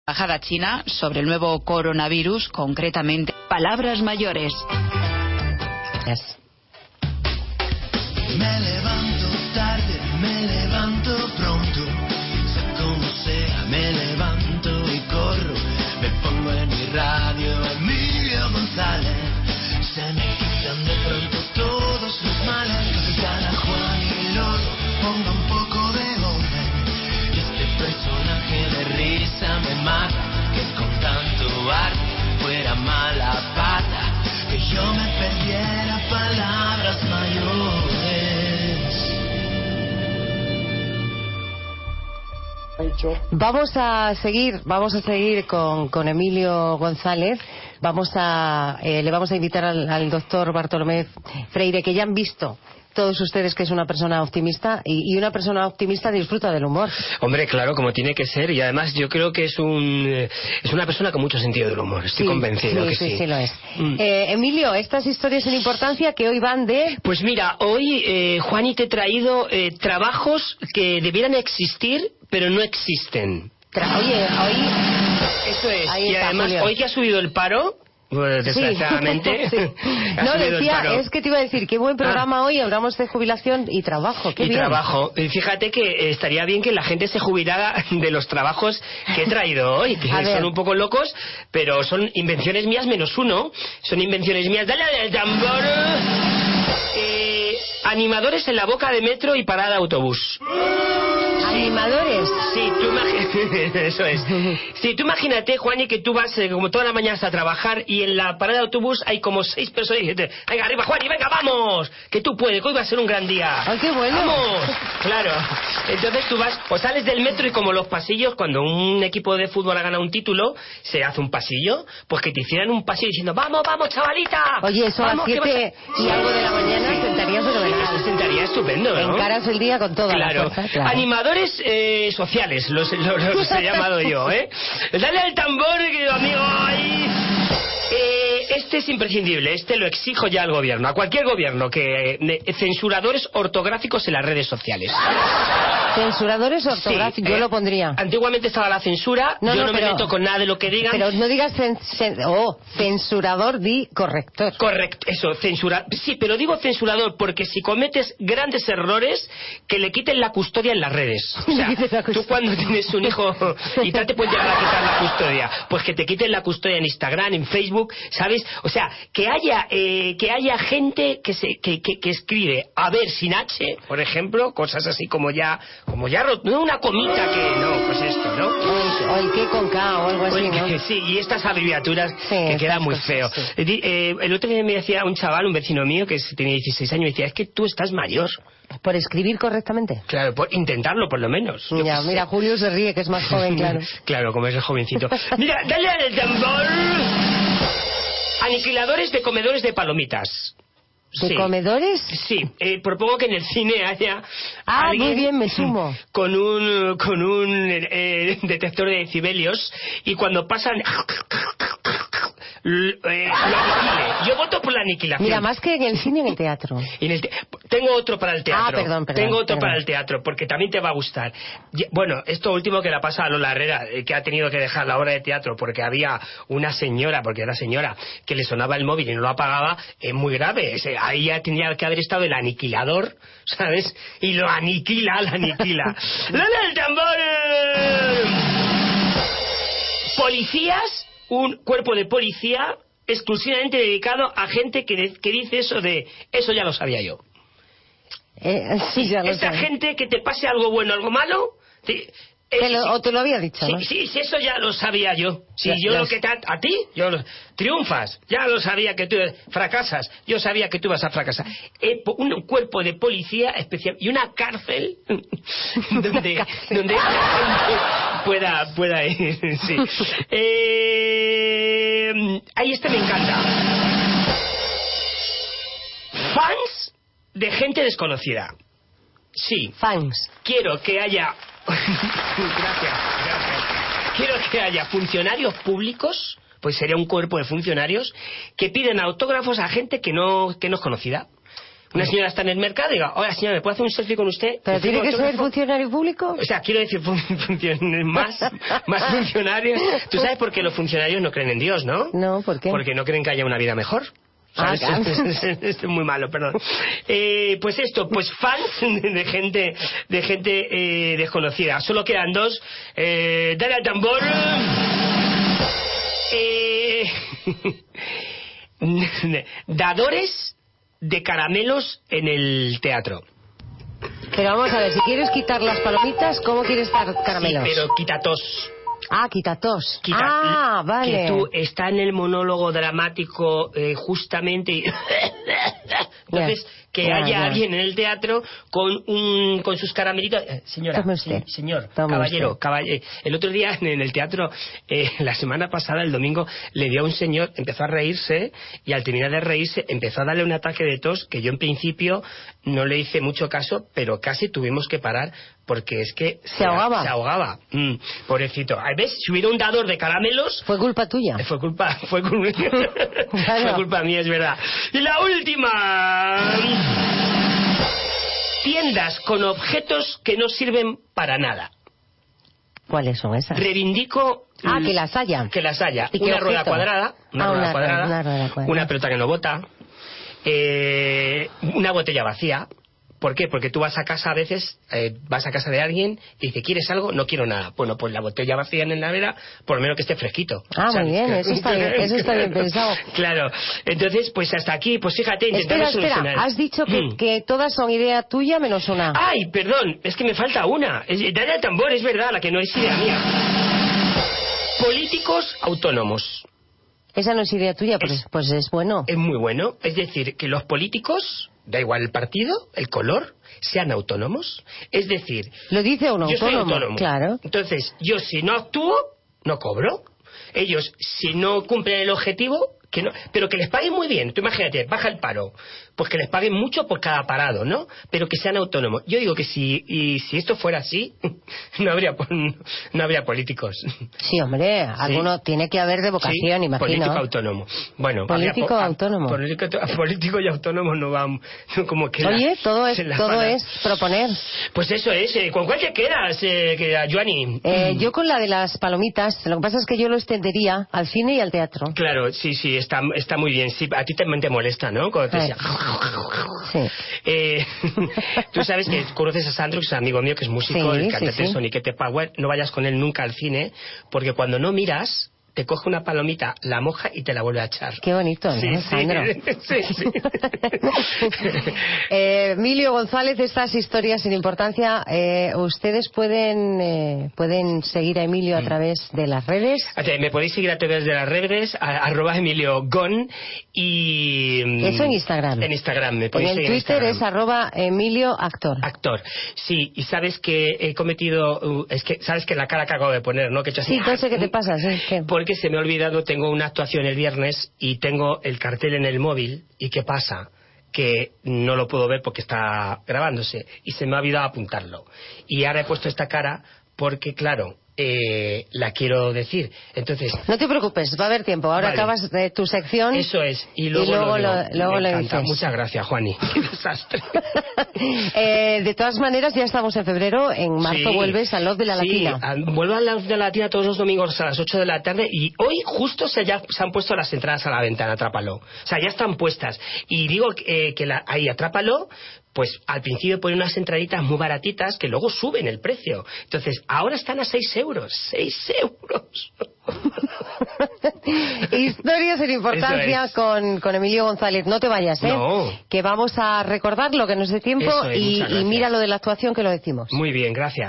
Embajada china sobre el nuevo coronavirus, concretamente palabras mayores. Me levanto tarde, me levanto pronto, sea como sea, me levanto y corro, me pongo en mi radio Emilio González, se me quitan de pronto todos los males, Capitana Juan y Lolo, ponga un poco de orden, y este personaje de risa me mata, que con tanto arte fuera mala pata, que yo me perdiera palabras mayores. Vamos a seguir con Emilio González. Le vamos a invitar al doctor Bartolomé Freire, que ya han visto todos ustedes que es una persona optimista, y una persona optimista disfruta del humor. Hombre, claro, como tiene que ser, y además yo creo que es una persona con mucho sentido del humor, estoy convencido que sí. Sí lo es. Emilio, estas historias sin importancia que hoy van de... Pues mira, hoy, Juani, te he traído trabajos que debieran existir, pero no existen. Oye, hoy... Eso es, ahí y está, además Julio. Hoy que ha subido el paro... Pues, desgraciadamente. Sí. No, decía, es que te iba a decir, qué buen programa hoy, hablamos de jubilación y trabajo. Qué y bien. Trabajo. Y fíjate que estaría bien que la gente se jubilara de los trabajos que he traído hoy, que son un poco locos, pero son invenciones mías menos uno. Son invenciones mías. Dale al tambor. Animadores en la boca de metro y parada de autobús. ¿Animadores? Sí, tú imagínate. Eso es. Sí, tú imagínate, Juani, que tú vas como toda la mañana a trabajar y en la parada de autobús hay como 6 personas y dicen, venga, arriba, Juani, venga, vamos, que tú puedes, que hoy va a ser un gran día. ¡Ay, qué bueno! ¡Vamos! Claro. Entonces tú vas, o sales del metro y como los pasillos, cuando un equipo de fútbol ha ganado un título, se hace un pasillo, pues que te hicieran un pasillo diciendo, vamos, vamos, chavalita. Oye, eso vamos, a las 7 y algo de la mañana sentaría fenomenal. Eso sentaría estupendo, ¿no? Encaras el día con toda la fuerza, claro. Animadores sociales, los he llamado yo, ¿eh? Dale al tambor, querido amigo, ahí. Este es imprescindible, este lo exijo ya al gobierno, a cualquier gobierno, que censuradores ortográficos en las redes sociales. Censuradores ortográficos, sí, yo lo pondría. Antiguamente estaba la censura, yo no me meto con nada de lo que digan. Pero no digas censurador, di corrector. Correcto, eso, censura. Sí, pero digo censurador porque si cometes grandes errores, que le quiten la custodia en las redes. O sea, tú cuando tienes un hijo y tal te pueden llegar a quitar la custodia, pues que te quiten la custodia en Instagram, en Facebook, ¿sabes? O sea, que haya gente que escribe a ver sin H, por ejemplo, cosas así como ya no una comita que no, pues esto, ¿no? O el que con K o algo así, ¿no? Sí, y estas abreviaturas que quedan muy feo. Sí. El otro día me decía un chaval, un vecino mío que tenía 16 años, me decía, es que tú estás mayor. ¿Por escribir correctamente? Claro, por intentarlo por lo menos. Ya, mira, Julio se ríe, que es más joven, claro. Claro, como es el jovencito. Mira, dale al tambor. Aniquiladores de comedores de palomitas. ¿De comedores? Sí, propongo que en el cine haya alguien muy bien, me sumo. Con un detector de decibelios y cuando pasan lo aniquile. Yo voto por la aniquilación. Mira, más que en el cine, en el teatro. Tengo otro para el teatro. Perdón. Tengo otro para el teatro, porque también te va a gustar. Bueno, esto último que le pasa a Lola Herrera, que ha tenido que dejar la obra de teatro porque había una señora, porque era señora, que le sonaba el móvil y no lo apagaba, es muy grave. Ahí ya tendría que haber estado el aniquilador, ¿sabes? Y lo aniquila. ¡Dale el tambor! Policías, un cuerpo de policía exclusivamente dedicado a gente que dice eso de, eso ya lo sabía yo. Sí, ya lo Esta sabía. gente que te pase algo bueno o algo malo... o te lo había dicho, ¿no? Sí, eso ya lo sabía yo. Lo que a ti, triunfas, ya lo sabía que tú fracasas, yo sabía que tú vas a fracasar. Un cuerpo de policía especial y una cárcel donde esta gente pueda ir. Sí. Ahí me encanta. Fans de gente desconocida. Sí. Fans. Quiero que haya... Gracias. Quiero que haya funcionarios públicos, pues sería un cuerpo de funcionarios, que piden autógrafos a gente que no es conocida. Una señora está en el mercado y diga, oiga señora, ¿me puedo hacer un selfie con usted? ¿Pero tiene que ser funcionario público? O sea, quiero decir, más funcionarios. ¿Tú sabes por qué los funcionarios no creen en Dios, no? No, ¿por qué? Porque no creen que haya una vida mejor. ¿Sabes? Claro. Esto es muy malo, perdón. Pues esto, pues fans de gente desconocida. Solo quedan dos. Dale al tambor. Dadores de caramelos en el teatro. Pero vamos a ver, si quieres quitar las palomitas, ¿cómo quieres dar caramelos? Sí, pero quita tos. Ah, quita tos. Quita, vale. Que tú está en el monólogo dramático justamente y entonces que haya alguien en el teatro con sus caramelitos. Señora, señor, caballero, el otro día en el teatro, la semana pasada, el domingo, le dio a un señor, empezó a reírse y al terminar de reírse empezó a darle un ataque de tos que yo en principio no le hice mucho caso, pero casi tuvimos que parar porque es que se ahogaba. Pobrecito. ¿Ves? Si hubiera un dador de caramelos... Fue culpa tuya. Fue culpa mía, es verdad. Y la última... Tiendas con objetos que no sirven para nada. ¿Cuáles son esas? Reivindico... que las haya. Que las haya. ¿Y una rueda cuadrada. Una rueda cuadrada. Una pelota que no bota. Una botella vacía. ¿Por qué? Porque tú vas a casa a veces, vas a casa de alguien y dice, ¿quieres algo? No quiero nada. Bueno, pues la botella vacía en la nevera, por lo menos que esté fresquito. Muy bien, eso está bien pensado. Claro, entonces, pues hasta aquí, pues fíjate, intentamos solucionar. Espera, has dicho que todas son idea tuya menos una. ¡Ay, perdón! Es que me falta una. Dale al tambor, es verdad, la que no es idea mía. Políticos autónomos. Esa no es idea tuya, pues es bueno. Es muy bueno. Es decir, que los políticos, da igual el partido, el color, sean autónomos. Es decir... ¿Lo dice un autónomo? Yo soy autónomo. Claro. Entonces, yo si no actúo, no cobro. Ellos, si no cumplen el objetivo, que no, pero que les paguen muy bien. Tú imagínate, baja el paro, pues que les paguen mucho por cada parado, ¿no? Pero que sean autónomos. Yo digo que si esto fuera así, no habría políticos. Sí, hombre, alguno tiene que haber de vocación, imagino. Político autónomo. Bueno, autónomo. Político y autónomo no van como que... Oye, todo es proponer. Pues eso es. ¿Con cuál te quedas, Joani? Yo con la de las palomitas. Lo que pasa es que yo lo extendería al cine y al teatro. Claro, sí, está muy bien. Sí, a ti también te molesta, ¿no? Cuando te decía... Sí. Tú sabes que conoces a Sandro, que es un amigo mío, que es músico, el cantante de Soniquete Power. No vayas con él nunca al cine, porque cuando no miras, te coge una palomita, la moja y te la vuelve a echar. Qué bonito, ¿no, Sandro? Sí. Emilio González, estas historias sin importancia, ustedes pueden seguir a Emilio a través de las redes. Me podéis seguir a través de las redes, @EmilioGon, y... Eso en Instagram. En Instagram, me podéis seguir. En el Twitter es @EmilioActor. Actor. Sí, y sabes que he cometido... sabes que la cara que acabo de poner, ¿no? Que he hecho así... Sí, entonces, ¿qué te pasa? Porque se me ha olvidado, tengo una actuación el viernes y tengo el cartel en el móvil. ¿Y qué pasa? Que no lo puedo ver porque está grabándose y se me ha olvidado apuntarlo. Y ahora he puesto esta cara porque, claro, la quiero decir. Entonces... No te preocupes, va a haber tiempo. Ahora acabas de tu sección. Eso es. Y luego lo dices. Muchas gracias, Juani. Qué desastre. De todas maneras, ya estamos en febrero. En marzo vuelves al Love de la Latina. Vuelvo al Love de la Latina todos los domingos a las 8 de la tarde y hoy justo se han puesto las entradas a la venta en Atrápalo. O sea, ya están puestas. Y digo que ahí Atrápalo, pues al principio ponen unas entraditas muy baratitas que luego suben el precio. Entonces, ahora están a 6 euros. 6 euros. Historias sin importancia con Emilio González. No te vayas, No. Que vamos a recordar lo que nos dé tiempo y mira lo de la actuación que lo decimos. Muy bien, gracias.